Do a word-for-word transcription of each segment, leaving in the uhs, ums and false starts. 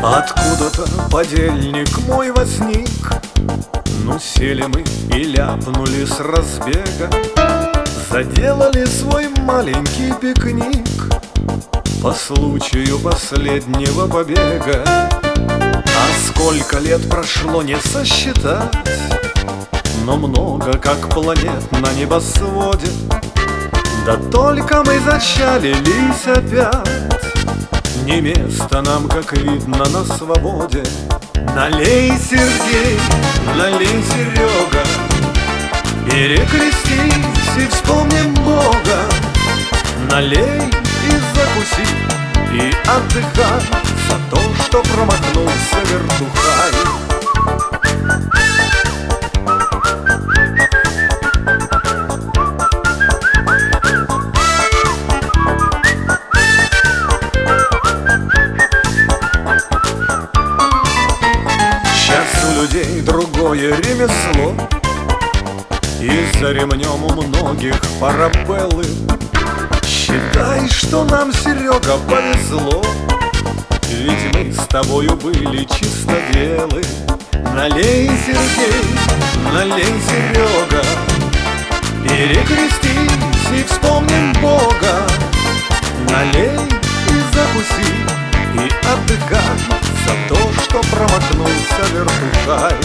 Откуда-то подельник мой возник. Ну сели мы и ляпнули с разбега, заделали свой маленький пикник по случаю последнего побега. А сколько лет прошло, не сосчитать, но много, как планет на небосводе. Да только мы зачалились опять, не место нам, как видно, на свободе. Налей, Сергей, налей, Серега, перекрестись и вспомним Бога. Налей и закуси, и отдыхай за то, что промахнулся вертухай. Людей другое ремесло, и за ремнем у многих парабеллы. Считай, что нам, Серега, повезло, ведь мы с тобою были чистоделы. Налей, Сергей, налей, Серега, перекрестись и вспомним Бога. Налей и закуси, и отдыхай за то, что промахнулся вертухай.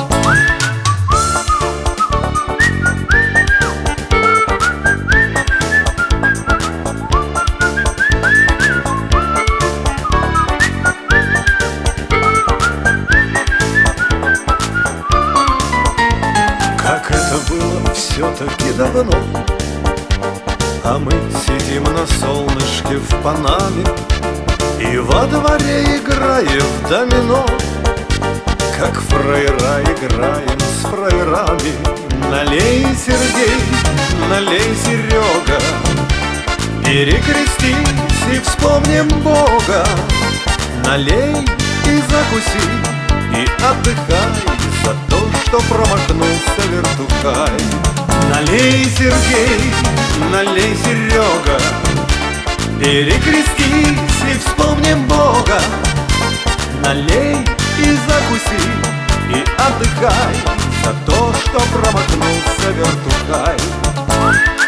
Как это было все-таки давно, а мы сидим на солнышке в Панаме и во дворе играем в домино, как фраера играем с фраерами. Налей, Сергей, налей, Серега, перекрестись и вспомним Бога. Налей и закуси, и отдыхай за то, что промахнулся вертухай. Налей, Сергей, налей, Серега, перекрестись и вспомним Бога. Налей и закуси, и отдыхай за то, что промахнулся вертухай.